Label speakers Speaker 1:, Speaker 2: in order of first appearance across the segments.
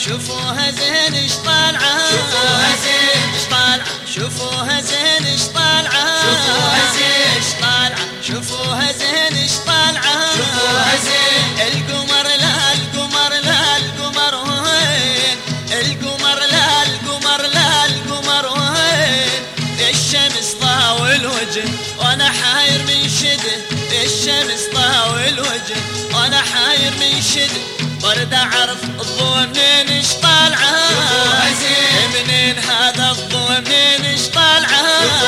Speaker 1: شوفوها زين ايش طالعة، شوفوها زين ايش طالعة، شوفوها زين ايش طالعة، شوفوها زين ايش طالعة، شوفوها زين ايش طالعة، شوفوها زين. القمر لا القمر لا القمر وين، القمر لا القمر لا القمر وين، الشمس ضاوي الوجه وانا حاير من شده، الشمس ضاوي الوجه وانا حاير من شده، برد اعرف الضوء منين ايش طالعه، منين هذا الضوء منين ايش طالعه.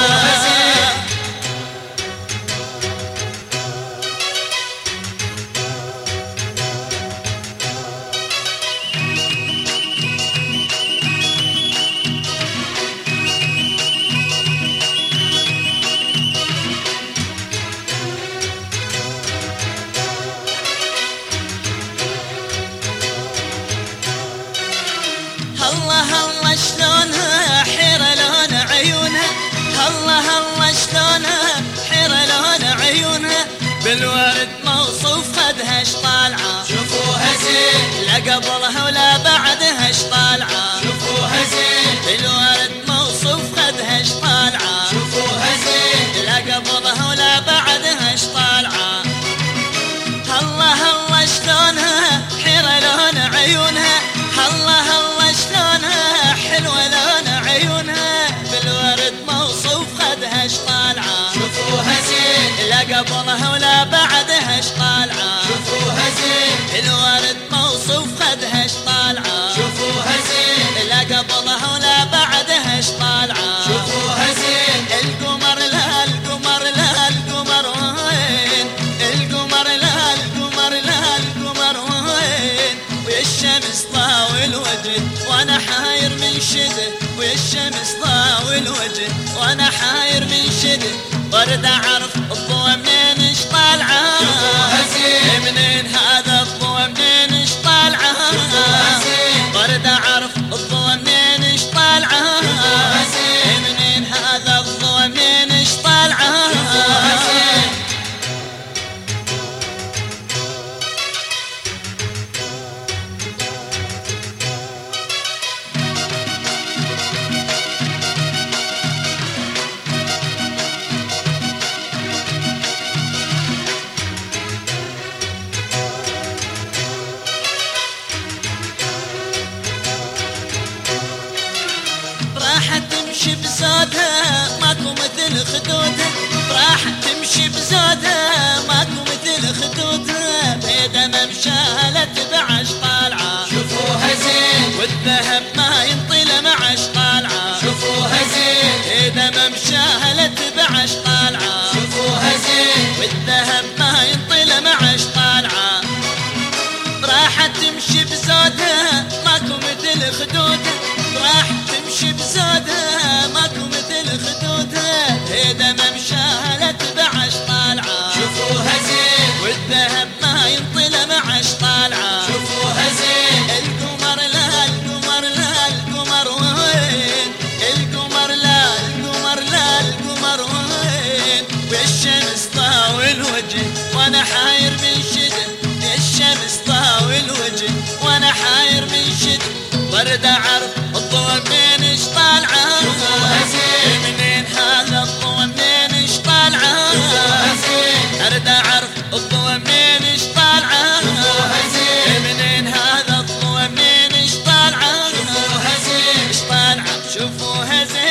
Speaker 1: الله الله شلونها حيرة لون عيونها، الله الله شلونها حيرة لون عيونها، بالورد موصوف خدها ايش طالعة، شوفوها زين. لا قبلها ولا بعدها ايش طالعة، شوفوها زين. بالورد موصوف خدها ايش طالعة، شوفوها زين. لا قبلها ولا بعدها ايش طالعة. الله الله شلونها حيرة لون عيونها، الله الله شلونها حلوة لون عيونها، بالورد موصوف خدها ايش طالعة، شوفوها زين. لا قبلها ولا بعدها ايش طالعة، شوفوها زين. بالورد موصوف خدها ايش طالعة، شوفوها زين. لا قبلها ولا بعدها ايش طالعة، شوفوها زين. القمر لا القمر لا القمر وين، القمر لا القمر لا القمر وين، والشمس ضاوي الوجه وانا حاير من شده، والشمس ضاوي الوجه وانا حاير من شده، برد اعرف الضوء منين ايش طالعه، شوفوها زين. منين هذا الضوء منين ايش طالعه، شوفوها زين. برد اعرف الضوء منين ايش طالعه، شوفوها زين. منين هذا الضوء منين ايش طالعه، شوفوها زين. راح تمشي بزودها ماكو مثل خدودها، راح تمشي بزودها ماكو مثل خدودها، بيدا ممشاها لا تبعش طالعة، شوفوها زين. والذهب ما ينطي معش طالعة، شوفوها زين. بيدا ممشاها لا تبعش طالعة، شوفوها زين. والذهب ما ينطي معش طالعة. راح تمشي بزودها ماكو مثل خدودها، راح تمشي بزودها ماكو مثل خدودها، هيدا ممشاها لا تبعش طالعة، شوفوها زين. والذهب ما ينطي معش طالعة، شوفوها زين. القمر لا القمر لا القمر وين، القمر لا القمر لا القمر وين، والشمس ضاوي الوجه وانا حاير من شده، الشمس ضاوي الوجه وانا حاير من شده، برد اعرف الضوء منين ايش طالعه، شوفوها زين. منين هذا الضوء منين ايش طالعه، شوفوها زين. برد اعرف الضوء منين ايش طالعه، شوفوها زين. منين هذا الضوء منين ايش طالعه، شوفوها زين. ايش طالعه، شوفوها زين.